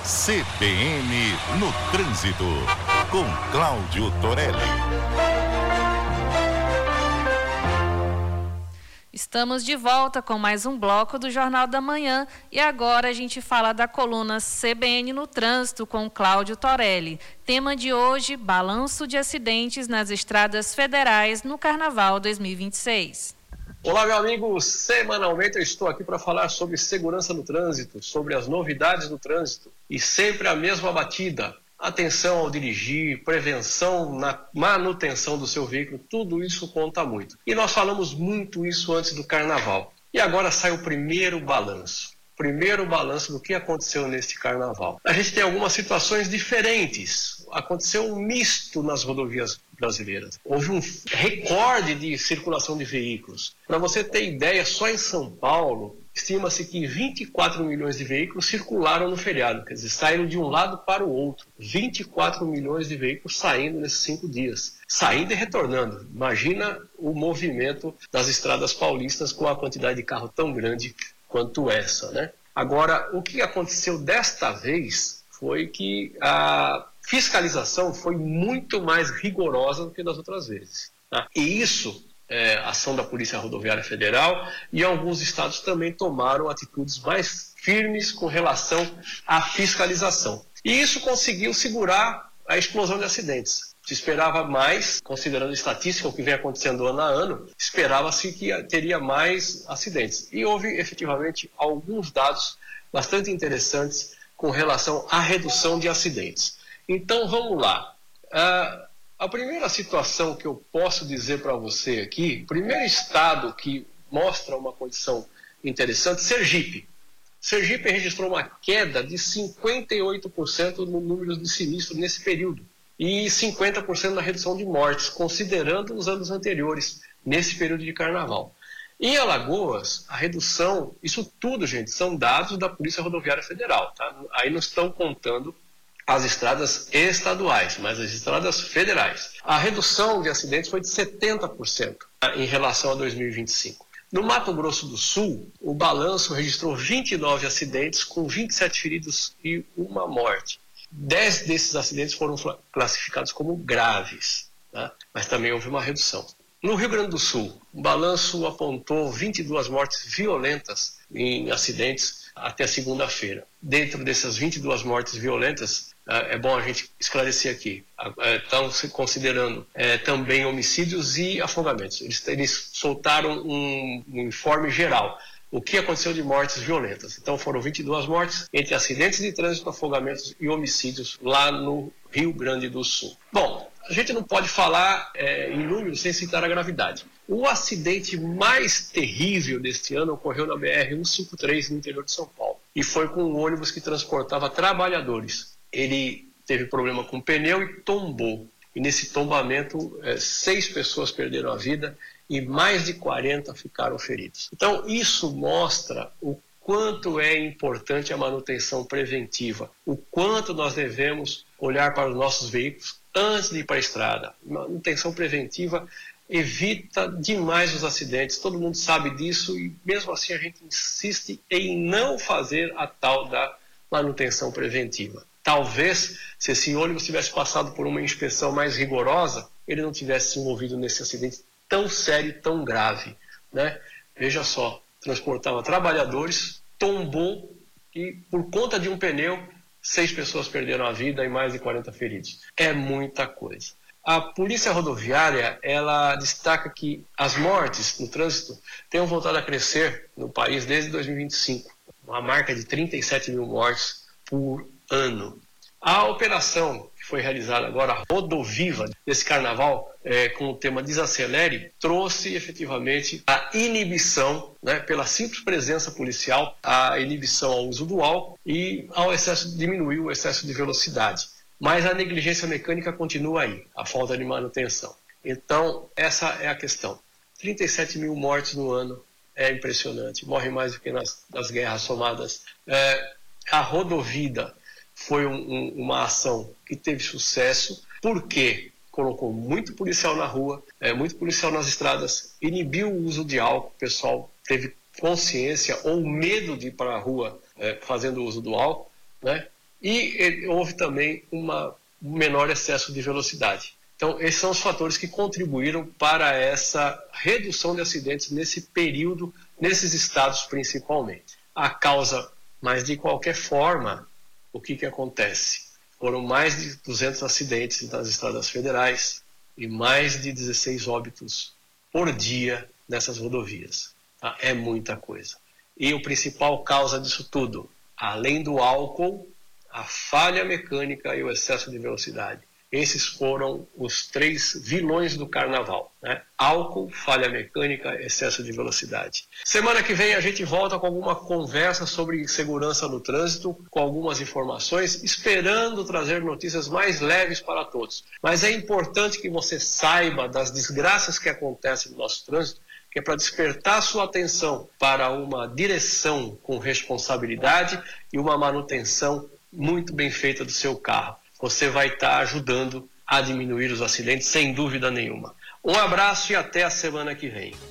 CBN no Trânsito, com Cláudio Torelli. Estamos de volta com mais um bloco do Jornal da Manhã e agora a gente fala da coluna CBN no Trânsito com Cláudio Torelli. Tema de hoje, balanço de acidentes nas estradas federais no Carnaval 2026. Olá, meu amigo, semanalmente eu estou aqui para falar sobre segurança no trânsito, sobre as novidades do trânsito e sempre a mesma batida. Atenção ao dirigir, prevenção na manutenção do seu veículo, tudo isso conta muito. E nós falamos muito isso antes do Carnaval. E agora sai o primeiro balanço do que aconteceu neste Carnaval. A gente tem algumas situações diferentes. Aconteceu um misto nas rodovias brasileiras. Houve um recorde de circulação de veículos. Para você ter ideia, só em São Paulo, estima-se que 24 milhões de veículos circularam no feriado, quer dizer, saíram de um lado para o outro. 24 milhões de veículos saindo nesses 5 dias. Saindo e retornando. Imagina o movimento das estradas paulistas com a quantidade de carro tão grande quanto essa, né? Agora, o que aconteceu desta vez foi que a fiscalização foi muito mais rigorosa do que das outras vezes, tá? E isso ação da Polícia Rodoviária Federal e alguns estados também tomaram atitudes mais firmes com relação à fiscalização. E isso conseguiu segurar a explosão de acidentes. Se esperava mais, considerando a estatística, o que vem acontecendo ano a ano, esperava-se que teria mais acidentes. E houve, efetivamente, alguns dados bastante interessantes com relação à redução de acidentes. Então, vamos lá. A primeira situação que eu posso dizer para você aqui, o primeiro estado que mostra uma condição interessante, Sergipe. Sergipe registrou uma queda de 58% no número de sinistros nesse período e 50% na redução de mortes, considerando os anos anteriores, nesse período de Carnaval. Em Alagoas, a redução, isso tudo, gente, são dados da Polícia Rodoviária Federal, tá? Aí não estão contando as estradas estaduais, mas as estradas federais. A redução de acidentes foi de 70% em relação a 2025. No Mato Grosso do Sul, o balanço registrou 29 acidentes com 27 feridos e uma morte. 10 desses acidentes foram classificados como graves, tá? Mas também houve uma redução. No Rio Grande do Sul, o balanço apontou 22 mortes violentas em acidentes até segunda-feira. Dentro dessas 22 mortes violentas, é bom a gente esclarecer aqui, estão se considerando também homicídios e afogamentos. Eles soltaram um informe geral. O que aconteceu de mortes violentas. Então foram 22 mortes entre acidentes de trânsito, afogamentos e homicídios lá no Rio Grande do Sul. Bom, a gente não pode falar em números sem citar a gravidade. O acidente mais terrível deste ano ocorreu na BR-153 no interior de São Paulo. E foi com um ônibus que transportava trabalhadores. Ele teve problema com o pneu e tombou. E nesse tombamento, 6 pessoas perderam a vida e mais de 40 ficaram feridos. Então, isso mostra o quanto é importante a manutenção preventiva, o quanto nós devemos olhar para os nossos veículos antes de ir para a estrada. Manutenção preventiva evita demais os acidentes, todo mundo sabe disso e mesmo assim a gente insiste em não fazer a tal da manutenção preventiva. Talvez, se esse ônibus tivesse passado por uma inspeção mais rigorosa, ele não tivesse se envolvido nesse acidente tão sério e tão grave, né? Veja só, transportava trabalhadores, tombou e por conta de um pneu, 6 pessoas perderam a vida e mais de 40 feridos. É muita coisa. A Polícia Rodoviária, ela destaca que as mortes no trânsito têm voltado a crescer no país desde 2025, uma marca de 37 mil mortes por ano. A operação que foi realizada agora, a Rodoviva, desse carnaval, com o tema Desacelere, trouxe efetivamente a inibição, né, pela simples presença policial, a inibição ao uso do álcool e diminuiu o excesso de velocidade. Mas a negligência mecânica continua aí, a falta de manutenção. Então, essa é a questão. 37 mil mortes no ano é impressionante, morre mais do que nas guerras somadas. A Rodovida foi uma ação que teve sucesso, porque colocou muito policial na rua, muito policial nas estradas, inibiu o uso de álcool, o pessoal teve consciência ou medo de ir para a rua fazendo uso do álcool, né? e houve também um menor excesso de velocidade. Então, esses são os fatores que contribuíram para essa redução de acidentes nesse período, nesses estados principalmente. A causa, mas de qualquer forma, o que acontece? Foram mais de 200 acidentes nas estradas federais e mais de 16 óbitos por dia nessas rodovias. Tá? É muita coisa. E a principal causa disso tudo, além do álcool, a falha mecânica e o excesso de velocidade. Esses foram os 3 vilões do carnaval, né? Álcool, falha mecânica, excesso de velocidade. Semana que vem a gente volta com alguma conversa sobre segurança no trânsito, com algumas informações, esperando trazer notícias mais leves para todos. Mas é importante que você saiba das desgraças que acontecem no nosso trânsito, que é para despertar sua atenção para uma direção com responsabilidade e uma manutenção muito bem feita do seu carro. Você vai estar ajudando a diminuir os acidentes, sem dúvida nenhuma. Um abraço e até a semana que vem.